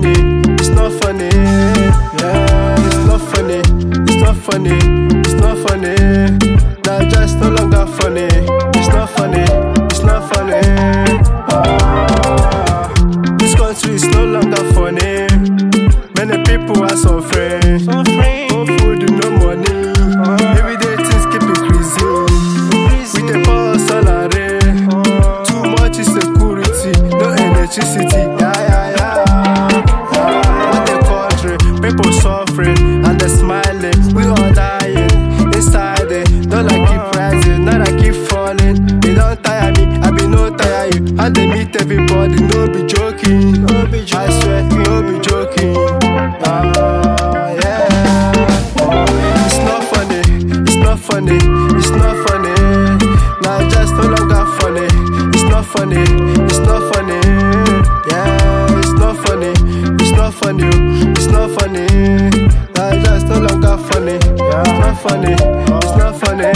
funny, it's not funny. Yeah, it's not funny, it's not funny, it's not funny. Now just no longer funny. It's not funny, it's not funny. This country is no longer funny. Many people are suffering. No food, no money. Everyday things keep increasing. We dey pour salary. Too much insecurity, no electricity. What the country, people suffering and they smiling. We all dying inside it. Not like keep rising, not like keep falling. They don't tire me, I be no tire you. And they meet everybody, no be joking. I swear, no be joking. It's not funny, it's not funny, it's not funny. Now just no longer funny. It's not funny, it's not funny. Yeah, it's not funny, it's not funny, it's not funny. Now just no longer funny. Yeah, it's not funny, it's not funny.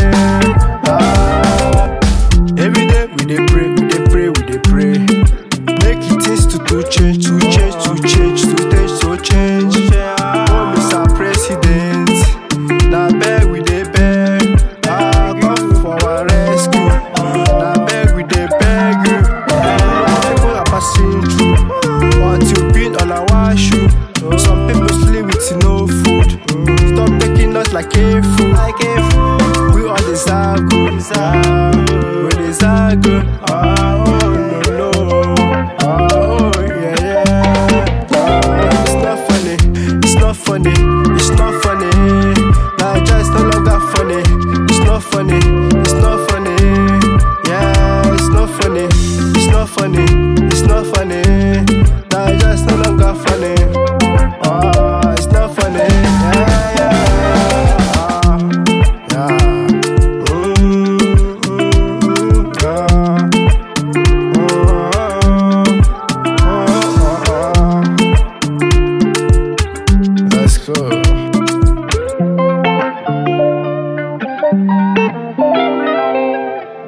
Every day we dey pray, we dey pray, we dey pray. Make it things to change, to change, to change, to change, to change. Oh, Mr. President, now beg we dey beg. Come for our rescue. Now beg we dey beg you. People are passing through, but you been on our shoe. Some people sleep with no food. Stop taking us like a fool.